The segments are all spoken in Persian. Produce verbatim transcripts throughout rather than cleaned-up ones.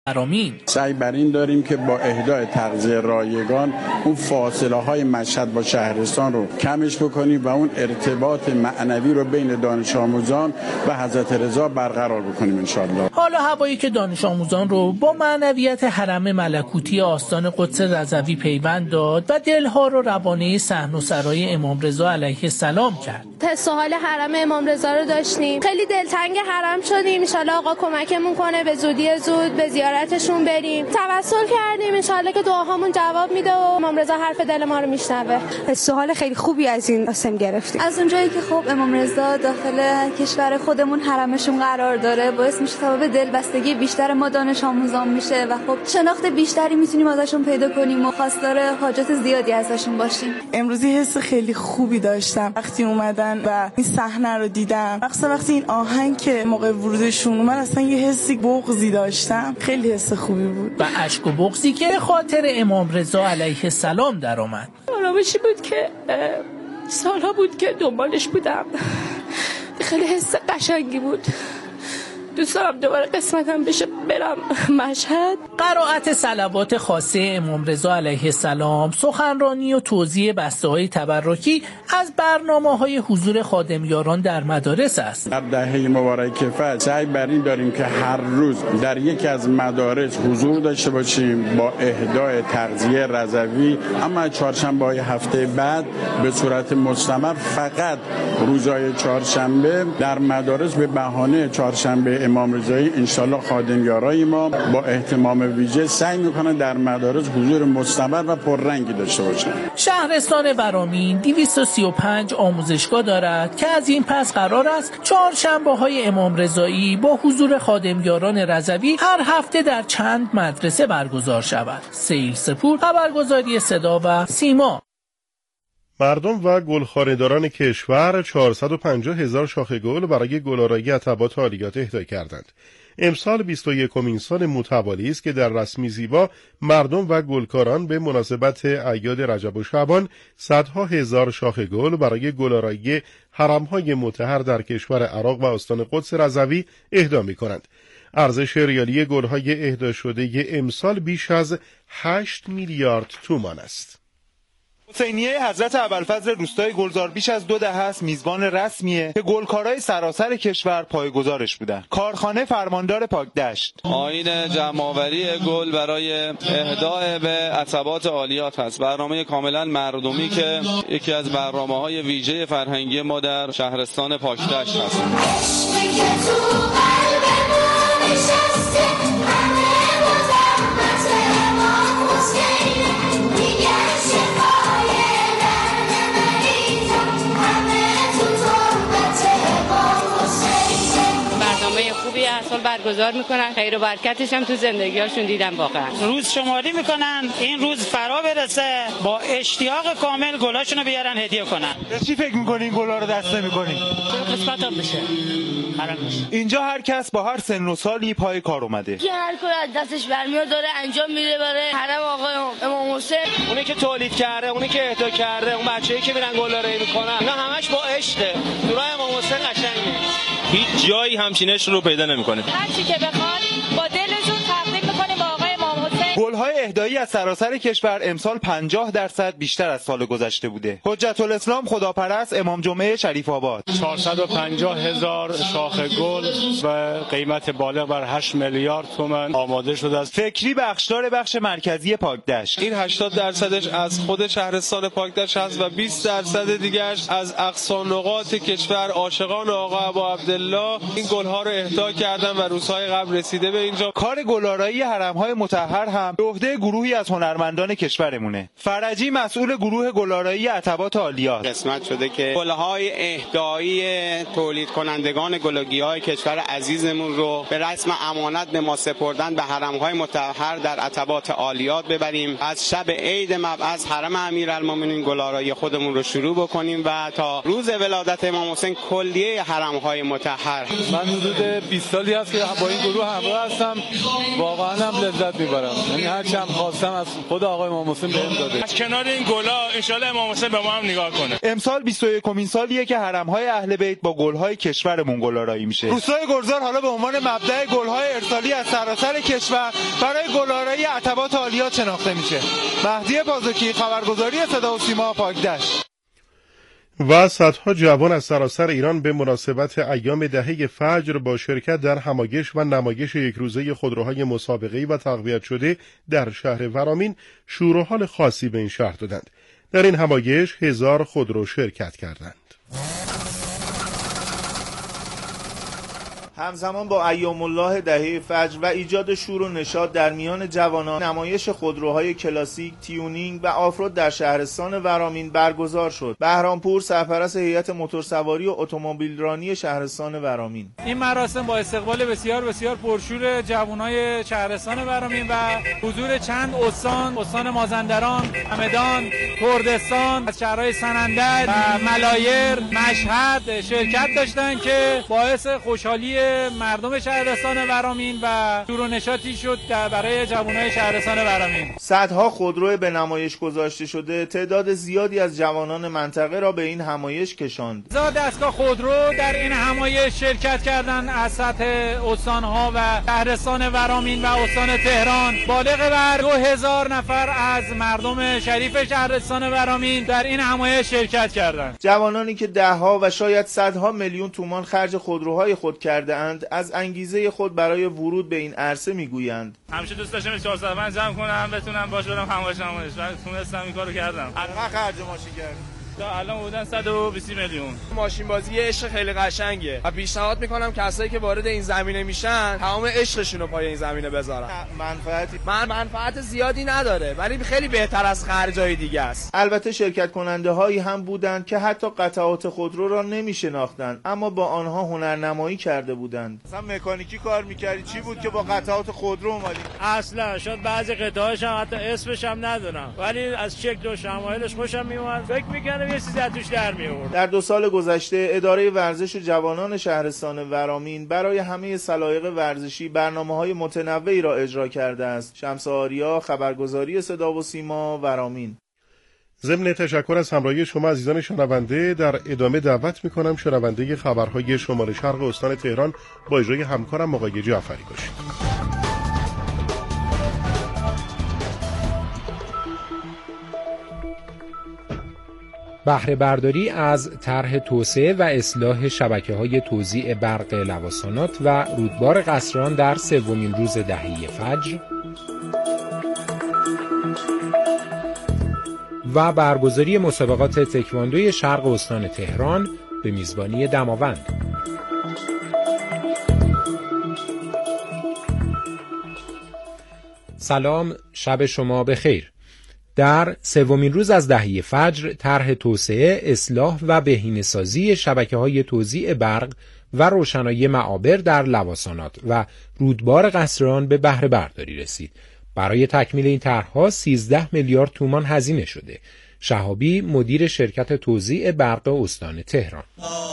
ورامین. سعی بر این داریم که با اهدای تغذیه رایگان اون فاصله های مشهد با شهرستان رو کمش بکنیم و اون ارتباط معنوی رو بین دانش آموزان و حضرت رضا برقرار بکنیم ان شاء الله. حالا هوایی که دانش آموزان رو با معنویت حرم ملکوتی آستان قدس رضوی پیوند داد و دلها رو روانه صحن و سرای امام رضا علیه السلام کرد. حس و حال حرم امام رضا رو داشتیم، خیلی دلتنگ حرم شدیم. ان شاء الله آقا کمکمون کنه به زودی زود به زیارتشون بریم. توسل کردیم ان شاء الله که دعاهامون جواب میده و امام رضا حرف دل ما رو میشنوه. حس و حال خیلی خوبی از این قسم گرفتیم. از اونجایی که خب امام رضا داخل کشور خودمون حرمشون قرار داره، باعث میشه تا به دلبستگی بیشتر ما دانش آموزان میشه و خب شناخت بیشتری میتونیم ازشون پیدا کنیم و خواستار حاجات زیادی ازشون باشیم. امروزی حس خیلی خوبی داشتم وقتی اومدن و این صحنه رو دیدم. مخصوصا وقتی این آهنگ که موقع ورودشون اومد اصلا یه حسی بغضی داشتم، خیلی حس خوبی بود. و اشک و بغضی که خاطر امام رضا علیه السلام در آمد. آرامشی بود که سالها بود که دنبالش بودم. خیلی حس قشنگی بود. دوست دارم دوباره قسمتم بشه برم مشهد. قرائت صلوات خاصه امام رضا علیه السلام، سخنرانی و توزیع بسته‌های تبرکی از برنامه‌های حضور خادمیاران در مدارس است. در دهه مبارکه فجر سعی بر این داریم که هر روز در یکی از مدارس حضور داشته باشیم با اهدای تغذیه رضوی، اما چهارشنبه‌های هفته بعد به صورت مستمر فقط روزهای چهارشنبه در مدارس به بهانه چهارشنبه امام رضایی انشالله خادمیارای ما با اهتمام ویژه سعی میکنن در مدارس حضور مستمر و پررنگی داشته باشن. شهرستان ورامین دویست و سی و پنج آموزشگاه دارد که از این پس قرار است چهارشنبه‌های امام رضایی با حضور خادمیاران رضوی هر هفته در چند مدرسه برگزار شود. سیل سپور، خبرگزاری صدا و سیما. مردم و گلخانه‌داران کشور چهارصد و پنجاه هزار شاخه گل برای گل‌آرایی عتبات عالیات اهدا کردند. امسال بیست و یکمین سال متوالی است که در رسمی زیبا مردم و گلکاران به مناسبت اعیاد رجب و شعبان صدها هزار شاخه گل برای گل‌آرایی حرم‌های مطهر در کشور عراق و آستان قدس رضوی اهدا می‌کنند. ارزش ریالی گل‌های اهدا شده امسال بیش از هشت میلیارد تومان است. حسینیه حضرت ابوالفضل روستای گلزار بیش از دو دهه است میزبان رسمیه که گلکارای سراسر کشور پایه‌گذارش بودن. کارخانه فرماندار پاکدشت آیین جمع‌آوری گل برای اهدای به عتبات عالیات هست. برنامه کاملا مردمی که یکی از برنامه‌های ویژه فرهنگی ما در شهرستان پاکدشت هست. خوبی اصلا برگزار میکنن، خیر و برکتش هم تو زندگیاشون دیدم. واقعا روز شماری میکنن این روز فرا برسه، با اشتیاق کامل گلاشون رو بیارن هدیه کنن. چی فکر میکنین گلا رو دست نمیکنین؟ چه قسمت هم بشه اینجا هر کس با هر سن و سالی پای کار اومده. که هر کار از دستش برمیاد داره انجام میده برای حرم آقای امام حسین. اونی که تولید کرده، اونی که اهدا کرده، اون بچه‌ای که میرن گل‌آرایی میکنن، اینا همش با عشقه. دورای امام حسین قشنگه. هیچ جایی همچینش رو پیدا نمی‌کنه. هر چی که بخوان با دلشون تقدیم می‌کنیم با آقای امام حسین. گل‌های اهدایی از سراسر کشور امسال پنجاه درصد بیشتر از سال گذشته بوده. حجت الاسلام خداپرست امام جمعه شریف آباد چهارصد و پنجاه هزار شاخه گل و قیمت بالغ بر هشت میلیارد تومان آماده شده است. فکری بخشدار بخش مرکزی پاکدشت. این هشتاد درصدش از خود شهرستان پاکدشت هست و بیست درصد دیگرش از اقصا نقاط کشور. عاشقان آقا ابا عبدالله این گل‌ها رو اهدا کردن و روزهای قبل رسیده به اینجا. کار گل‌آرایی حرم‌های مطهر هم به عهده گروهی از هنرمندان کشورمونه. فرجی مسئول گروه گل‌آرایی عتبات عالیات. قسمت شده که گل‌های اهدایی تولید کنندگان گل‌وگی‌های کشور عزیزمون رو به رسم امانت به ما سپردن به حرم‌های مطهر در عتبات عالیات ببریم. از شب عید مبعث حرم امیرالمومنین گل‌آرایی خودمون رو شروع بکنیم و تا روز ولادت امام حسین کلیه حرم‌های مطهر. من حدود بیست سالی هست که با این گروه همراه هستم، واقعا هم لذت میبرم. یعنی هر چی هم خواستم از خود آقای امام حسین بهم داده. از کنار این گلا ان شاء الله امام حسین به ما هم نگاه کنه. امسال بیست و یکمین سالیه که حرم‌های اهل بیت با گل‌های کشورمون گل‌آرایی میشه. روستای گلزار حالا به عنوان مبدأ گل‌های ارسالی از سراسر کشور برای گل‌آرایی عتبات عالیات شناخته میشه. مهدی پازوکی، خبرگزاری صدا و سیما، پاکدشت. و صدها جوان از سراسر ایران به مناسبت ایام دهه فجر با شرکت در همایش و نمایش یک روزه خودروهای مسابقه‌ای و تقویت شده در شهر ورامین شور و حال خاصی به این شهر دادند. در این همایش هزار خودرو شرکت کردند. همزمان با ایام الله دهه فجر و ایجاد شور و نشاط در میان جوانان، نمایش خودروهای کلاسیک، تیونینگ و آفرود در شهرستان ورامین برگزار شد. بهرامپور، سرپرست هیئت موتورسواری و اتومبیلرانی شهرستان ورامین: این مراسم با استقبال بسیار بسیار پرشور جوانای شهرستان ورامین و حضور چند استان، استان مازندران، همدان، کردستان، از شهرهای سنندج و ملایر، مشهد شرکت داشتند که باعث خوشحالی مردم شهرستان ورامین و شور و نشاطی شد برای جوانای شهرستان ورامین. صدها خودرو به نمایش گذاشته شده تعداد زیادی از جوانان منطقه را به این همایش کشاند. زاد دستگاه خودرو در این همایش شرکت کردند از سطح استانها و شهرستان ورامین و استان تهران. بالغ بر دو هزار نفر از مردم شریف شهرستان ورامین در این همایش شرکت کردند. جوانانی که دهها و شاید صدها میلیون تومان خرج خودروهای خود کرده اند از انگیزه خود برای ورود به این عرصه میگویند: همیشه دوست داشتم چهارصد پنج جمع کنم بتونم باش برم همایش همایش و تونستم این کارو کردم. الان خرج ماشین کردم تا الان بودن صد و بیست میلیون. ماشین بازی یه عشق خیلی قشنگه و پیشنهاد میکنم کسایی که وارد این زمینه میشن تمام عشقشون رو پای این زمینه بذارن. منفعتی من منفعت زیادی نداره ولی خیلی بهتر از خرجای دیگه است. البته شرکت کننده هایی هم بودند که حتی قطعات خودرو را نمیشناختند اما با آنها هنرنمایی کرده بودند. مثلا مکانیکی کار میکردی، چی بود که با قطعات خودرو اومدی؟ اصلا شاید بعضی قطعاش هم حتی اسمش هم ندونم ولی از شکل و شمایلش خوشم میومد. فکر میکردم یه چیزی از توش در میآورد. در دو سال گذشته اداره ورزش و جوانان شهرستان ورامین برای همه سلایق ورزشی برنامه‌های متنوعی را اجرا کرده است. شمس آریا، خبرگزاری صدا و سیما، ورامین. ضمن تشکر از همراهی شما عزیزان شنونده، در ادامه دعوت می‌کنم شنونده خبرهای شمال شرق استان تهران با اجرای همکارم آقای جعفری باشید. بهره برداری از طرح توسعه و اصلاح شبکه‌های توزیع برق لواسانات و رودبار قصران در سومین روز دهه فجر و برگزاری مسابقات تکواندوی شرق استان تهران به میزبانی دماوند. سلام، شب شما بخیر. در سومین روز از دهه فجر طرح توسعه، اصلاح و بهینه‌سازی شبکه‌های توزیع برق و روشنایی معابر در لواسانات و رودبار قصران به بهره برداری رسید. برای تکمیل این طرح‌ها سیزده میلیارد تومان هزینه شده. شهابی، مدیر شرکت توزیع برق استان تهران: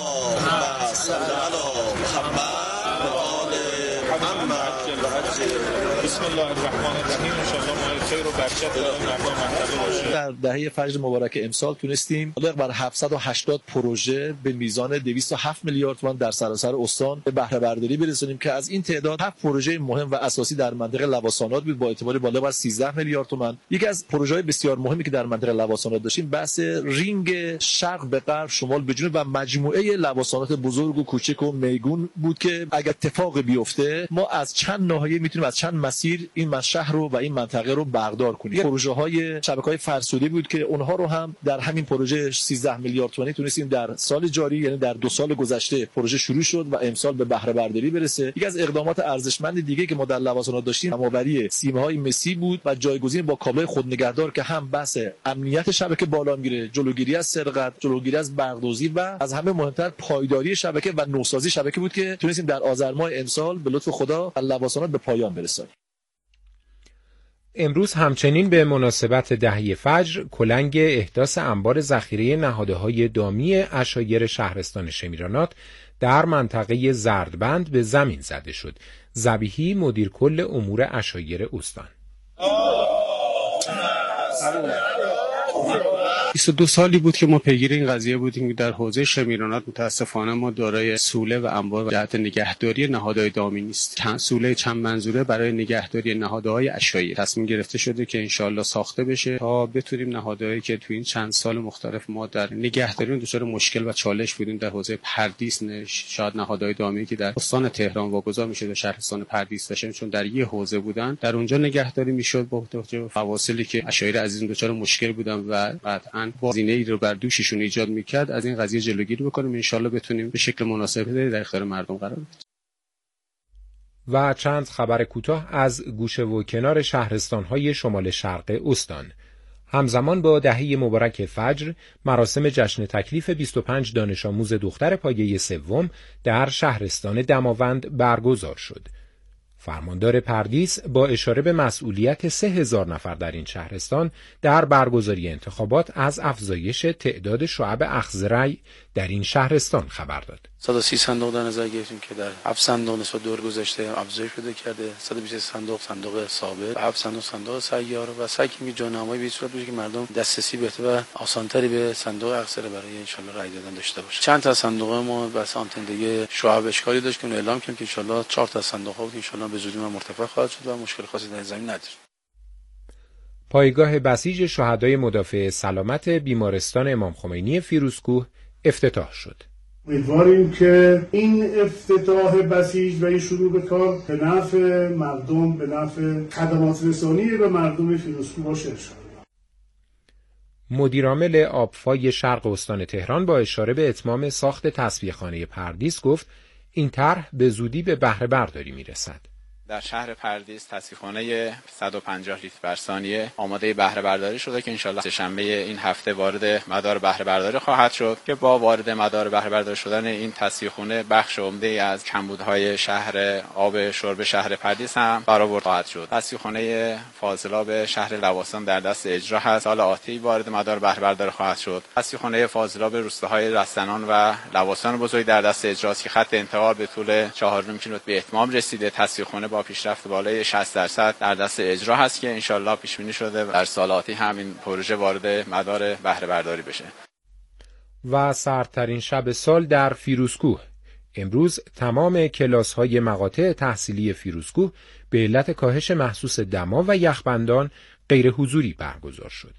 بسم الله الرحمن الرحیم. ان شاء الله ما خیر و برکت برای مردم منطقه باشه. در دهه فجر مبارک امسال تونستیم بالغ بر هفتصد و هشتاد پروژه به میزان دویست و هفت میلیارد تومان در سراسر استان به بهره برداری برسونیم که از این تعداد هفت پروژه مهم و اساسی در منطقه لواسانات بود با اعتبار بالغ بر سیزده میلیارد تومان. یکی از پروژه‌های بسیار مهمی که در منطقه لواسانات داشتیم بحث رینگ شرق به غرب، شمال به جنوب و مجموعه لواسانات بزرگ و کوچک و میگون بود که اگر اتفاقی بیفته ما از چند ناحیه میتونیم از چند مسیر این شهر رو و این منطقه رو برقدار کنیم. پروژه های شبکه‌های فرسوده بود که اونها رو هم در همین پروژه سیزده میلیارد تومانی تونستیم در سال جاری، یعنی در دو سال گذشته پروژه شروع شد و امسال به بهره برداری برسه. یکی از اقدامات ارزشمند دیگه که ما در لواسانات داشتیم جمع‌آوری سیمه‌های مسی بود و جایگزین با کابل خودنگهدار که هم بحث امنیت شبکه بالا میره، جلوگیری از سرقت، جلوگیری از برق‌دوزی و از همه مهمتر پایداری شبکه و نوسازی شبکه بود که تونستیم در آذر ماه امسال به لطف خدا لواسانات به پایان برسونیم. امروز همچنین به مناسبت دهه فجر کلنگ احداث انبار ذخیره نهادهای دامی عشایر شهرستان شمیرانات در منطقه زردبند به زمین زده شد. ذبیحی، مدیر کل امور عشایر استان: بیست و دو سالی بود که ما پیگیر این قضیه بودیم که در حوزه شمیرانات متاسفانه ما دارای سوله و انبار جهت نگهداری نهادهای دامی نیست. چند سوله چند منظوره برای نگهداری نهادهای اشیایی تصمیم گرفته شده که انشالله ساخته بشه تا بتونیم نهادهایی که تو این چند سال مختلف ما در نگهداری دچار مشکل و چالش بودیم در حوزه پردیس، شاید نهادهای دامی که در استان تهران واگذار میشه به شهرستان پردیس بشه، چون در یه حوزه بودن در اونجا نگهداری میشد با توجه به فواصلی که اشایر عزیزم دچار مشکل بودن و قطعاً بازینه‌ای رو بر دوششون ایجاد میکرد. از این قضیه جلوگیری بکنیم، ان شاءالله بتونیم به شکل مناسب در اختیار مردم قرار بدیم. و چند خبر کوتاه از گوشه و کنار شهرستان‌های شمال شرق استان. همزمان با دهه مبارک فجر، مراسم جشن تکلیف بیست و پنج دانش آموز دختر پایه سوم در شهرستان دماوند برگزار شد. فرماندار پردیس با اشاره به مسئولیت سه هزار نفر در این شهرستان در برگزاری انتخابات از افزایش تعداد شعب اخذ رأی در این شهرستان خبر داد. صد و سی صندوق در نظر گرفتیم که در هفت صندوق نسبت دور گذشته افزایش پیدا کرده. صد و بیست صندوق صندوق ثابت و هفت صندوق صندوق سیار و سعی کنیم جانمایی به صورت بشه که مردم دسترسی بهتر و آسانتری به صندوق اخضر برای ان شاء الله رأی دادن داشته باشه. چند تا صندوق ما بس آنتندگی شعب اشکالی داشت که اعلام کردیم که ان شاء الله چهار تا صندوق ها بود ان شاء الله به زودی مرتفع خواهد شد و مشکل خاصی در زمین نداره. پایگاه بسیج شهدای مدافع سلامت بیمارستان امام خمینی فیروزکوه افتتاح شد. امیدواریم که این افتتاح بسیج و این شروع به کار به نفع مردم، به نفع خدمات رسانی به مردم فیروزکوه باشه. مدیرعامل آبفای شرق استان تهران با اشاره به اتمام ساخت تصفیه‌خانه پردیس گفت این طرح به زودی به بهره برداری میرسد. در شهر پردیس تصفیه‌خانه صد و پنجاه لیتر بر ثانیه آماده بهره برداری شده که انشالله سه‌شنبه این هفته وارد مدار بهره برداری خواهد شد که با وارد مدار بهره برداری شدن این تصفیه‌خانه بخش عمده‌ای از کمبودهای شهر آب شرب شهر پردیس هم برآورده خواهد شد. تصفیه‌خانه فاضلاب شهر لواسان در دست اجرا هست، سال آتی وارد مدار بهره برداری خواهد شد. تصفیه‌خانه فاضلاب روستاهای رستنان و لواسان بزرگ در دست اجراست که خط انتقال به طول چهار و نیم کیلومتر به اتمام رسیده. تصفیه‌خانه با پیشرفت بالای شصت درصد در دست اجرا هست که انشالله پیش بینی شده در سال آتی همین پروژه وارد مدار بهره برداری بشه. و سردترین شب سال در فیروزکوه. امروز تمام کلاس‌های مقاطع تحصیلی فیروزکوه به علت کاهش محسوس دما و یخبندان غیر حضوری برگزار شد.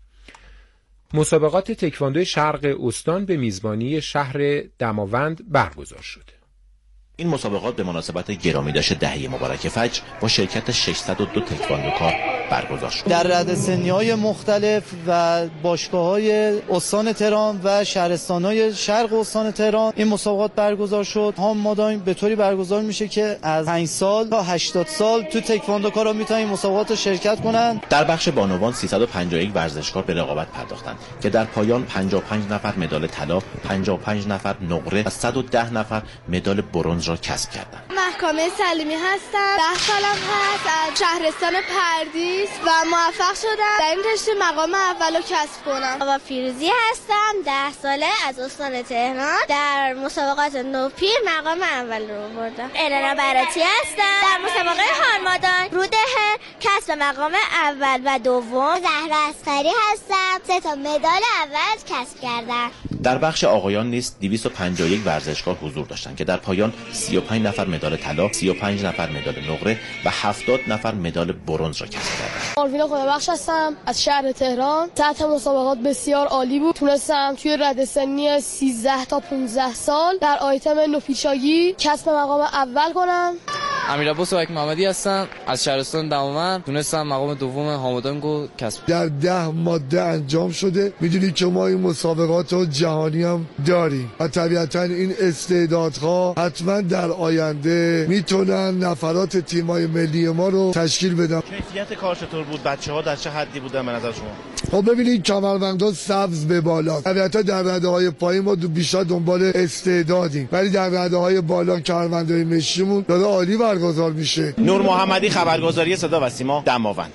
مسابقات تکواندو شرق استان به میزبانی شهر دماوند برگزار شد. این مسابقات به مناسبت گرامیداشت دهه مبارک فجر با شرکت ششصد و دو تکواندوکار برگزار شد. در رده سنی‌های مختلف و باشگاه‌های استان تهران و شهرستان‌های شرق استان تهران این مسابقات برگزار شد. هم مادام به طوری برگزار میشه که از پنج سال تا هشتاد سال تو تکواندوکارا میتونن این مسابقات رو شرکت کنن. در بخش بانوان سیصد و پنجاه و یک ورزشکار به رقابت پرداختند که در پایان پنجاه و پنج نفر مدال طلا، پنجاه و پنج نفر نقره و صد و ده نفر مدال برنز را کسب کردند. محکمه سلیمی هستم. ده سالم هست از شهرستان پردیس و موفق شدم در این رشته مقام اولو کسب کنم. آقا فیروزی هستم. ده ساله از استان تهران در مسابقات نوپیر مقام اول رو بردم. الانا براتی هستم. در مسابقه هارمادان روده کسب مقام اول و دوم. زهرا اسقری هستم. سه تا مدال اول کسب کردم. در بخش آقایان نیز دویست و پنجاه و یک ورزشکار حضور داشتند که در پایان سی و پنج نفر مدال طلا، سی و پنج نفر مدال نقره و هفتاد نفر مدال برنز را کسب کردند. آرمینا خدابخش هستم از شهر تهران. سطح مسابقات بسیار عالی بود. تونستم توی رده سنی سیزده تا پانزده سال در آیتم نوپیشاگی کسب مقام اول کنم. امیرعباس واک محمدی هستم از شهرستان دماوند. تونستم مقام دوم هامادانگو کسب. در ده ماده انجام شده. میدونید که ما این مسابقات رو جهانی هم داریم و طبیعتا این استعدادها حتما در آینده میتونن نفرات تیمای ملی ما رو تشکیل بدن. کیفیت کار چطور بود؟ بچه‌ها در چه حدی بودن به نظر شما؟ خب ببینید کمربندها سبز به بالا. طبیعتا در رده‌های پایین ما بیشتر دنبال استعدادیم، ولی در رده‌های بالا کمربندهای مشیمون داره عالی برگزار میشه. نور محمدی خبرگزاری صدا و سیما دماوند.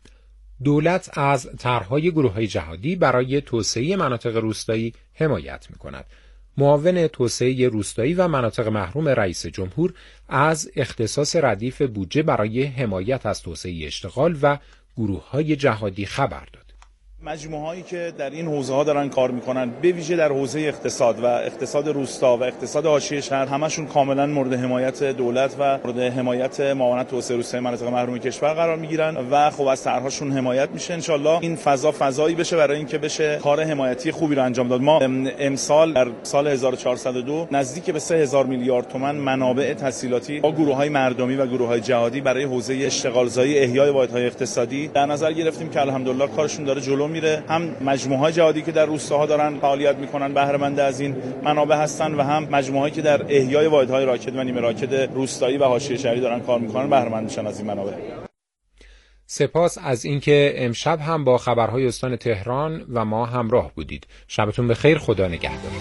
دولت از طرح‌های گروه‌های جهادی برای توسعه مناطق روستایی حمایت می‌کند. معاون توسعه روستایی و مناطق محروم رئیس جمهور از اختصاص ردیف بودجه برای حمایت از توسعه اشتغال و گروه‌های جهادی خبر داد. مجموعهایی که در این حوزه‌ها دارن کار میکنن، به ویژه در حوزه اقتصاد و اقتصاد روستا و اقتصاد حاشیه شهر، همشون کاملا مورد حمایت دولت و مورد حمایت معاونت توسعه روستایی مناطق محروم کشور قرار میگیرن و خب از طرحشون حمایت میشه. ان شاءالله این فضا فضایی بشه برای اینکه بشه کار حمایتی خوبی رو انجام داد. ما امسال در سال هزار و چهارصد و دو نزدیک به سه هزار میلیارد تومان منابع تسهیلاتی با گروه‌های مردمی و گروه‌های جهادی برای حوزه اشتغالزایی، احیای واحدهای اقتصادی در نظر گرفتیم که الحمدلله کارشون داره جلو میره. هم مجموعه‌های جهادی که در روستاها دارن فعالیت میکنن بهره مند از این منابع هستن و هم مجموعه‌ای که در احیای واحدهای راکد و نیمه راکد روستایی و حاشیه شهری دارن کار میکنن بهره مند میشن از این منابع. سپاس از اینکه امشب هم با خبرهای استان تهران و ما همراه بودید. شبتون بخیر، خدا نگهدار.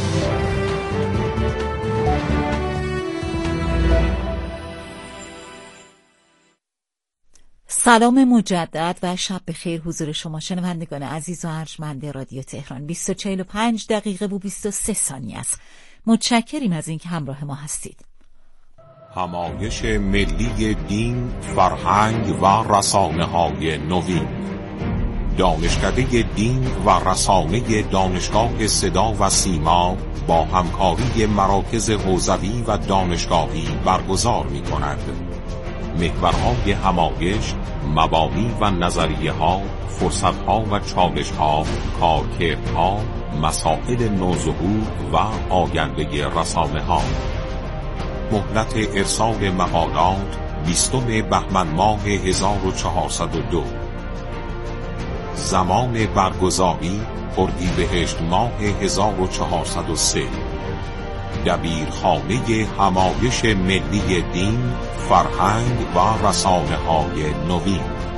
سلام مجدد و شب بخیر حضور شما شنوندگان عزیز و ارجمند رادیو تهران. بیست و چهل و پنج دقیقه و بیست و سه ثانیه است. متشکریم از اینکه همراه ما هستید. همایش ملی دین، فرهنگ و رسانه‌های نوین. دانشکده دین و رسانه دانشگاه صدا و سیما با همکاری مراکز حوزوی و دانشگاهی برگزار می‌کند. محورهای همایش، مبانی و نظریه ها، فرصت ها و چالش ها، کارکردها، مسائل نوظهور و آینده رسانه ها. مهلت ارسال مقالات بیستم بهمن ماه هزار و چهارصد و دو. زمان برگزاری اردیبهشت ماه هزار و چهارصد و سه. دبیرخانه همایش ملی دین، فرهنگ و رسانه های نوین.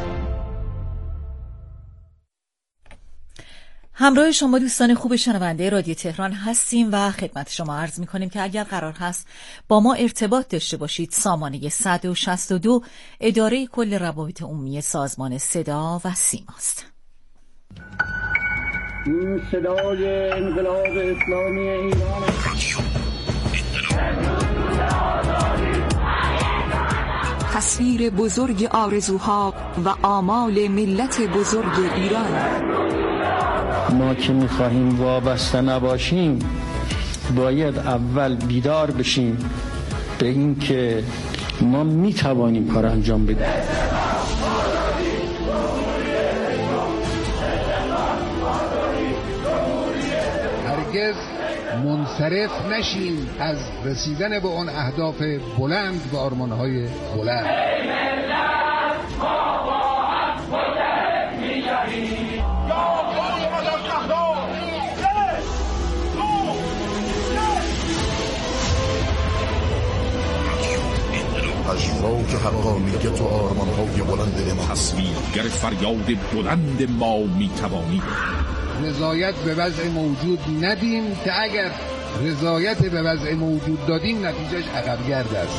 همراه شما دوستان خوب شنونده رادیو تهران هستیم و خدمت شما عرض می کنیم که اگر قرار هست با ما ارتباط داشته باشید، سامانه صد و شصت و دو اداره کل روابط عمومی سازمان صدا و سیماست. این صدای انقلاب اسلامی ایران. تصویر بزرگ آرزوها و آمال ملت بزرگ ایران. ما که می‌خواهیم وابسته نباشیم باید اول بیدار بشیم به این که ما می‌توانیم کار انجام بدیم. هرگز منصرف نشیم از رسیدن به اون اهداف بلند و آرمان‌های بلند. اشراق حقانیت و آرمان‌های بلند ما. تصویرگر فریاد بلند ما میتوانیم. رضایت به وضع موجود ندیم که اگر رضایت به وضع موجود دادیم نتیجهش عقبگرد است.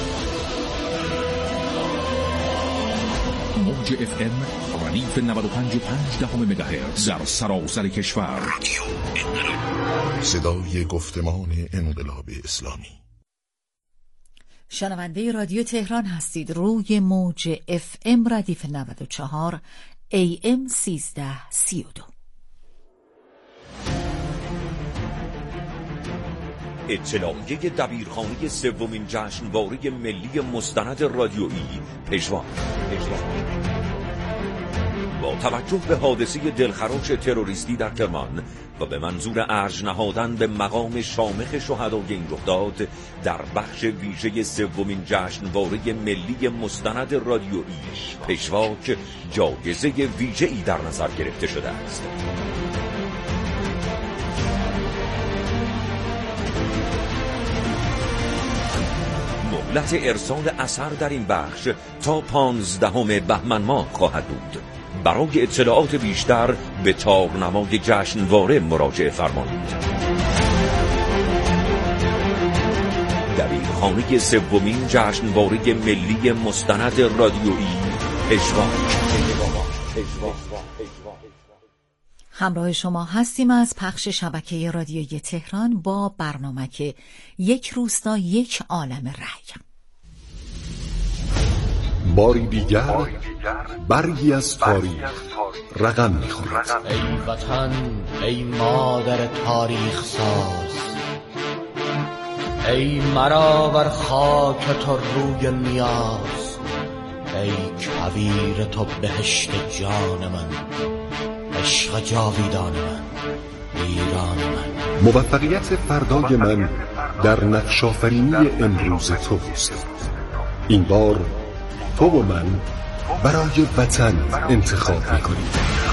موج اف ام ردیف نود و پنج و پنج دهم مگاهرتز در سراسر کشور. صدای گفتمان انقلاب اسلامی. شنونده رادیو تهران هستید. روی موج اف ام ردیف نود و چهار ای ام سیزده سی و دو. اطلاعیه دبیرخانه سومین جشنواره ملی مستند رادیویی پژواک. با توجه به حادثه دلخراش تروریستی در کرمان و به منظور ارج نهادن به مقام شامخ شهدای این رخداد، در بخش ویژه سومین جشنواره ملی مستند رادیویی پژواک جایزه ویژه‌ای در نظر گرفته شده است. مهلت ارسال اثر در این بخش تا پانزدهم بهمن ماه خواهد بود. برای اطلاعات بیشتر به تارنمای جشنواره مراجعه فرمایید. دبیرخانه سومین جشنواره ملی مستند رادیویی پژواک. همراه شما هستیم از پخش شبکه رادیویی تهران با برنامه که یک روستا یک عالم رأی. باری دیگر برگی از تاریخ رقم می‌خورد. ای وطن، ای مادر تاریخ ساز، ای مرا بر خاک تو روی نیاز، ای کویر تو بهشت جان من، عشق جاویدان من، ایران من. موفقیت فردای من در نقش‌آفرینی امروز توست. این بار تو و من برای وطن انتخاب می‌کنیم.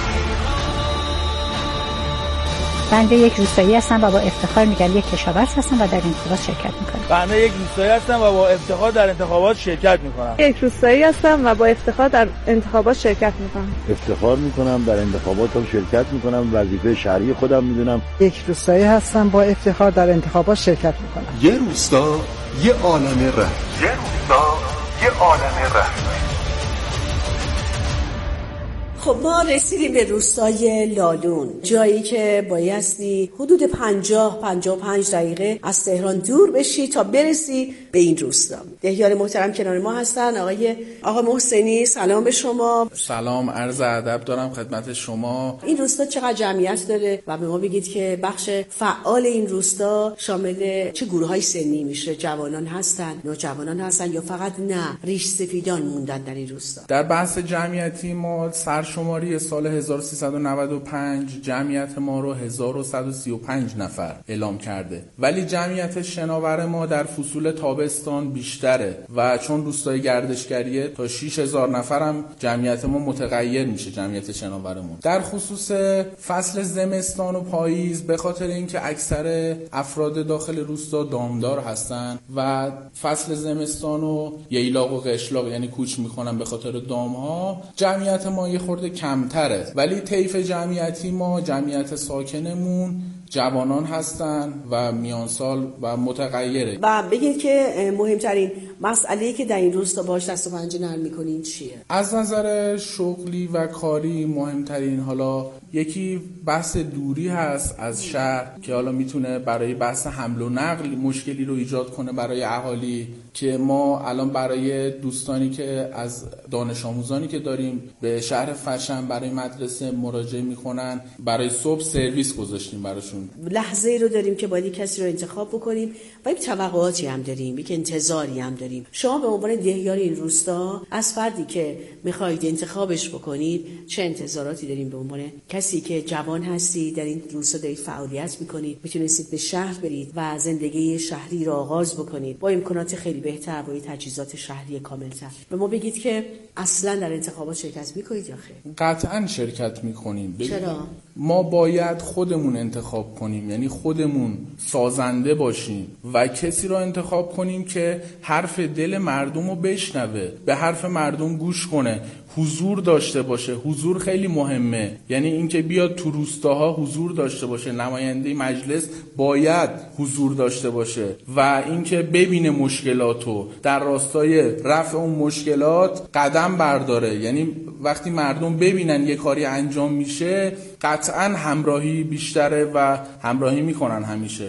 بنده یک روستایی هستم و با افتخار میگم یک کشاورز هستم و در انتخابات شرکت میکنم. بنده یک روستایی هستم و با افتخار در انتخابات شرکت میکنم. یک روستایی هستم و با افتخار در انتخابات شرکت میکنم. افتخار میکنم در انتخابات هم شرکت میکنم، وظیفه شهری خودم میدونم. یک روستایی هستم با افتخار در انتخابات شرکت میکنم. یه روستا یه عالمه رنگ. یه روستا یه عالمه رنگ. خب ما رسیدیم به روستای لالون، جایی که بایستی حدود پنجاه پنجاه و پنج دقیقه از تهران دور بشی تا برسی به این روستا. دهیار محترم کنار ما هستن. آقای آقا محسنی، سلام به شما. سلام، عرض ادب دارم خدمت شما. این روستا چقدر جمعیت داره و به ما بگید که بخش فعال این روستا شامل چه گروه‌های سنی میشه؟ جوانان هستن، نوجوانان هستن یا فقط نه ریش سفیدان موندن در این روستا؟ در بحث جمعیتی ما سر شماری سال هزار و سیصد و نود و پنج جمعیت ما رو هزار و صد و سی و پنج نفر اعلام کرده، ولی جمعیت شناور ما در فصول تابستان بیشتره و چون روستای گردشگریه تا شش هزار نفر هم جمعیت ما متغیر میشه جمعیت شناورمون. در خصوص فصل زمستان و پاییز به خاطر اینکه اکثر افراد داخل روستا دامدار هستن و فصل زمستان و ییلاق و قشلاق یعنی کوچ میکنن به خاطر دامها، جمعیت ما یه خورده کمتره، ولی طیف جمعیتی ما جمعیت ساکنمون جوانان هستن و میان سال و متغیره. و بگید که مهمترین مسئله‌ای که در این روستا باهاش دست و پنجه نرم می‌کنین چیه؟ از نظر شغلی و کاری مهمترین حالا یکی بحث دوری هست از شهر که حالا میتونه برای بحث حمل و نقل مشکلی رو ایجاد کنه برای اهالی، که ما الان برای دوستانی که از دانش آموزانی که داریم به شهر فشن برای مدرسه مراجعه میکنن برای صبح سرویس گذاشتیم براشون. لحظه رو داریم که باید کسی رو انتخاب بکنیم و یک توقعاتی هم داریم، یک انتظاری هم داریم. شما به عنوان دهیار این روستا از فردی که میخواید انتخابش بکنید چه انتظاراتی داریم؟ به عنوان کسی که جوان هستی در این روستا دارید فعالیت میکنید، میتونستید به شهر برید و زندگی شهری رو آغاز بکنید با امکانات خیلی بهتر و تجهیزات شهری کاملتر. به ما بگید که اصلا در انتخابات شرکت میکنید یا خیر؟ قطعا شرکت میکنیم. چرا؟ ما باید خودمون انتخاب کنیم، یعنی خودمون سازنده باشیم و کسی رو انتخاب کنیم که حرف دل مردم رو بشنوه، به حرف مردم گوش کنه، حضور داشته باشه. حضور خیلی مهمه، یعنی اینکه بیاد تو روستاها حضور داشته باشه. نماینده مجلس باید حضور داشته باشه و اینکه ببینه مشکلاتو در راستای رفع اون مشکلات قدم برداره. یعنی وقتی مردم ببینن یه کاری انجام میشه قطعا همراهی بیشتره و همراهی میکنن همیشه.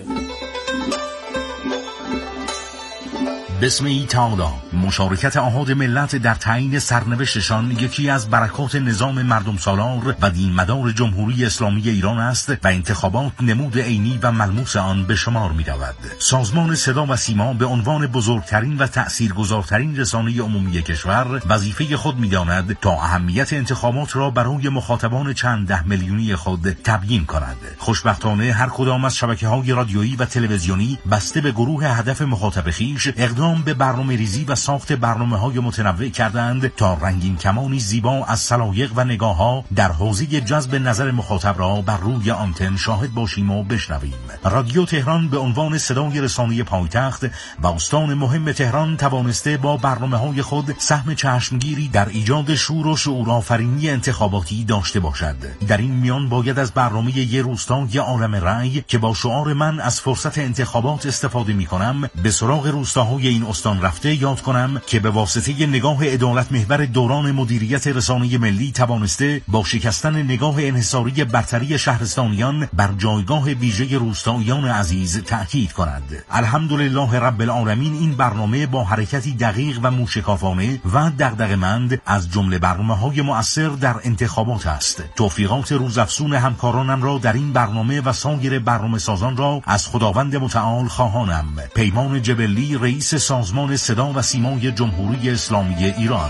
بسم ایتالا، مشارکت آحاد ملت در تعیین سرنوشتشان یکی از برکات نظام مردم سالار و دینمدار جمهوری اسلامی ایران است و انتخابات نمود عینی و ملموس آن به شمار می رود. سازمان صدا و سیما به عنوان بزرگترین و تأثیرگذارترین رسانه عمومی کشور وظیفه خود می داند تا اهمیت انتخابات را برای مخاطبان چند ده میلیونی خود تبیین کند. خوشبختانه هر کدام از شبکه‌های رادیویی و تلویزیونی بسته به گروه هدف مخاطب خویش اقدام به برنامه ریزی و ساخت برنامه‌های متنوع کردند تا رنگین کمانی زیبا از سلایق و نگاه‌ها در حوزه جذب نظر مخاطب را بر روی آنتن شاهد باشیم و بشنویم. رادیو تهران به عنوان صدای رسانه پایتخت و استان مهم تهران توانسته با برنامه‌های خود سهم چشمگیری در ایجاد شور و شعورآفرینی انتخاباتی داشته باشد. در این میان باید از برنامه یه روستا یه عالم رأی که با شعار من از فرصت انتخابات استفاده می‌کنم به سراغ روستاهای این استان رفته یاد کنم که به واسطه نگاه عدالت محور دوران مدیریت رسانه ملی توانسته با شکستن نگاه انحصاری برتری شهرستانیان بر جایگاه ویژه روستاییان عزیز تأکید کند. الحمدلله رب العالمین این برنامه با حرکتی دقیق و موشکافانه و دغدغه‌مند از جمله برنامه‌های مؤثر در انتخابات است. توفیقات روزافزون همکارانم را در این برنامه و سایر برنامه سازان را از خداوند متعال خواهانم. پیمان جبلی، رئیس سازمان صدا و سیمای جمهوری اسلامی ایران.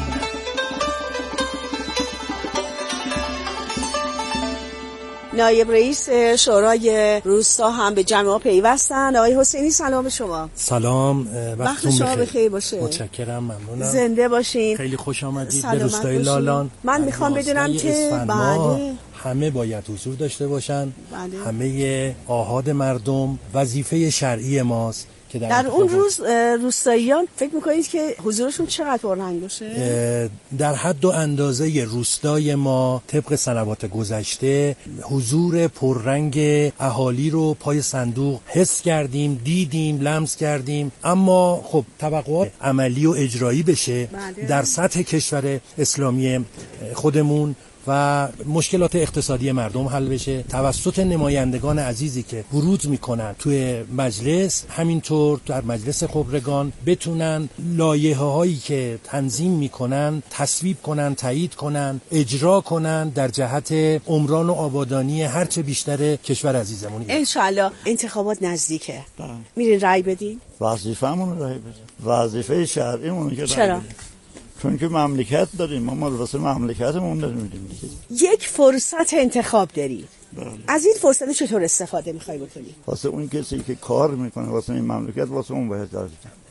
نایب رئیس شورای روستا هم به جمع پیوستن. آقای حسینی سلام به شما. سلام، وقت شما بخیر باشه. متشکرم، ممنونم. زنده باشین. خیلی خوش آمدید به روستای لالان. من میخوام بدونم که بله همه باید حضور داشته باشن. بله. همه آحاد مردم وظیفه شرعی ماست. در, در اون روز روستاییان فکر میکنید که حضورشون چقدر پررنگ باشه؟ در حد و اندازه روستای ما طبق سنوات گذشته حضور پررنگ اهالی رو پای صندوق حس کردیم، دیدیم، لمس کردیم، اما خب توقعات عملی و اجرایی بشه بله. در سطح کشور اسلامی خودمون و مشکلات اقتصادی مردم حل بشه توسط نمایندگان عزیزی که ورود میکنن توی مجلس، همینطور در مجلس خبرگان بتونن لایحه هایی که تنظیم میکنن تصویب کنن، تایید کنن، اجرا کنن در جهت عمران و آبادانی هرچه بیشتر کشور عزیزمون. انشالله انتخابات نزدیکه، میرین رای بدین؟ وظیفه‌مون رای بدیم، وظیفه شرعیمون که چرا؟ چون که مملکت داریم، ما مال واسه مملکتمون داریم میدیم دیگه. یک فرصت انتخاب دارید. بله. از این فرصت چطور استفاده میخوای بکنی؟ واسه اون کسی که کار میکنه واسه این مملکت، واسه اون باید دارید.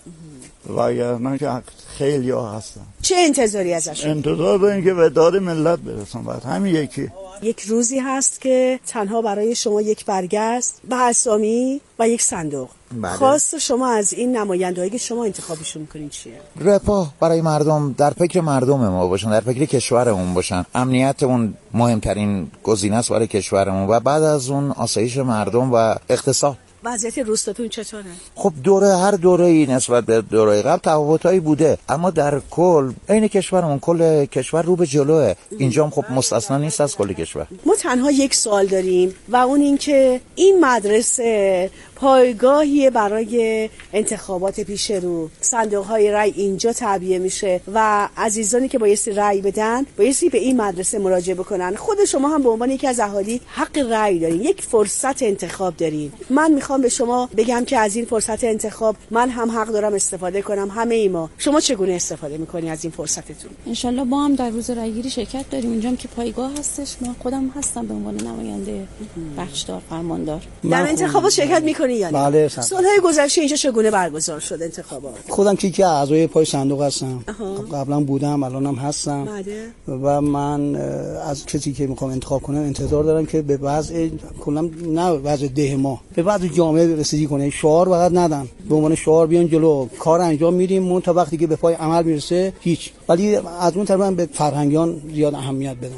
و اگر نه که خیلی ها هستن. چه انتظاری ازشون؟ انتظار داریم که به داد ملت برسن. بعد همین یکی یک روزی هست که تنها برای شما یک برگه است به اسامی و یک صندوق. بله. خواست شما از این نمایندهایی که شما انتخابشون میکنین چیه؟ رفاه برای مردم، در فکر مردم ما باشن، در فکر کشورمون باشن. امنیتمون مهمترین گزینه است برای کشورمون و بعد از اون آسایش مردم و اقتصاد. وضعیت روستاتون چطوره؟ خب دوره هر دوره‌ای نسبت به دوره قبل تفاوتایی بوده، اما در کل عین کشورمون، کل کشور رو به جلوه. اینجا هم خب مستثنا نیست از کل کشور. ما تنها یک سوال داریم و اون این که این مدرسه پایگاهی برای انتخابات پیش رو، صندوق‌های رای اینجا تعبیه میشه و عزیزانی که بایستی رای بدن بایستی به این مدرسه مراجعه بکنن. خود شما هم به عنوان یکی از اهالی حق رای دارین، یک فرصت انتخاب دارین. من میخوام به شما بگم که از این فرصت انتخاب من هم حق دارم استفاده کنم، همه ای ما. شما چگونه استفاده میکنی از این فرصتتون؟ انشالله ما هم در روز رایگیری شرکت داریم. اینجام که پایگاه هستش، ما خودم هستم به عنوان نماینده بخشدار فرماندار. در انتخابات شرکت میکنی یا نه؟ بله. سالهای گذشته اینجا چگونه برگزار شد انتخابات؟ خودم که که اعضای پای صندوق هستم. قبلا بودم، الانم هستم. بله. و من از کسی که میخوام انتخاب کنم انتظار دارم که به وضع کلا نه وضع ده ما، به وضع جامعه رسیدگی کنه. شعار فقط ندن، به عنوان شعار بیان جلو، کار انجام میدیم، مون تا وقتی که به پای عمل میرسه هیچ. ولی از اون طرف من به فرهنگیان زیاد اهمیت بدم.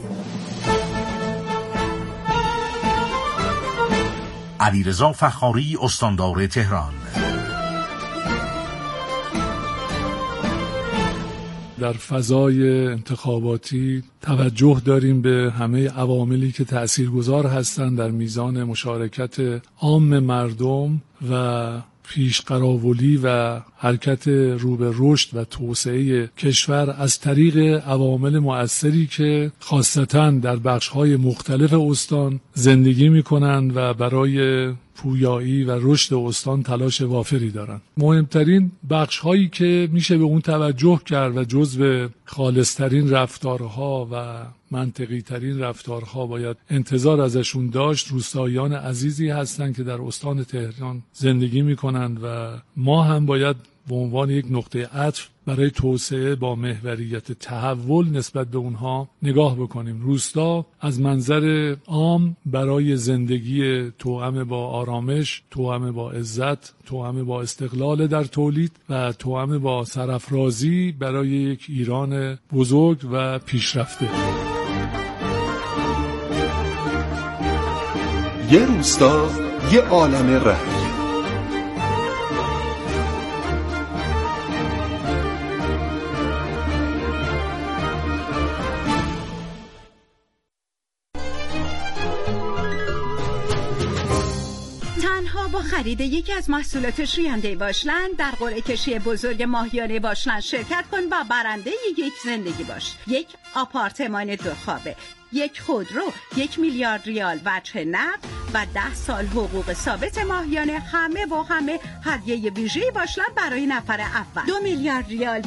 علیرضا فخاری، استاندار تهران. در فضای انتخاباتی توجه داریم به همه عواملی که تأثیرگذار هستند در میزان مشارکت عام مردم و پیشقراولی و حرکت رو به رشد و توسعه کشور از طریق عوامل مؤثری که خاصتاً در بخش‌های مختلف استان زندگی می‌کنند و برای پویایی و رشد استان تلاش وافری دارند. مهمترین بخش‌هایی که میشه به اون توجه کرد و جزو خالص‌ترین رفتارها و منطقی‌ترین رفتارها باید انتظار ازشون داشت، روستاییان عزیزی هستند که در استان تهران زندگی می‌کنند و ما هم باید به عنوان یک نقطه عطف برای توسعه با محوریت تحول نسبت به اونها نگاه بکنیم. روستا از منظر عام برای زندگی توأم با آرامش، توأم با عزت، توأم با استقلال در تولید و توأم با سرافرازی برای یک ایران بزرگ و پیشرفته. یه روستا، یه عالمه رنگ. با خرید یکی از محصولات شوینده واشلند در قرعه کشی بزرگ ماهیانه واشلند شرکت کن و برنده یک زندگی باش. یک آپارتمان دو خوابه، یک خودرو، یک میلیارد ریال وجه نقد و ده سال حقوق ثابت ماهیانه، همه و همه هدیه ویژه‌ای واشلند برای نفر اول. دو میلیارد ریال